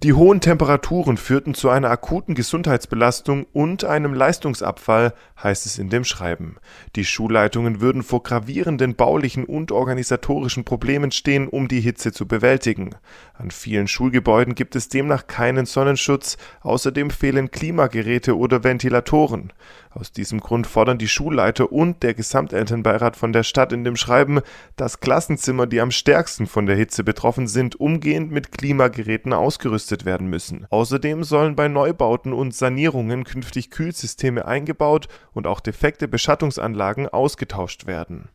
Die hohen Temperaturen führten zu einer akuten Gesundheitsbelastung und einem Leistungsabfall, heißt es in dem Schreiben. Die Schulleitungen würden vor gravierenden baulichen und organisatorischen Problemen stehen, um die Hitze zu bewältigen. An vielen Schulgebäuden gibt es demnach keinen Sonnenschutz, außerdem fehlen Klimageräte oder Ventilatoren. Aus diesem Grund fordern die Schulleiter und der Gesamtelternbeirat von der Stadt in dem Schreiben, dass Klassenzimmer, die am stärksten von der Hitze betroffen sind, umgehend mit Klimageräten ausgerüstet werden müssen. Außerdem sollen bei Neubauten und Sanierungen künftig Kühlsysteme eingebaut und auch defekte Beschattungsanlagen ausgetauscht werden.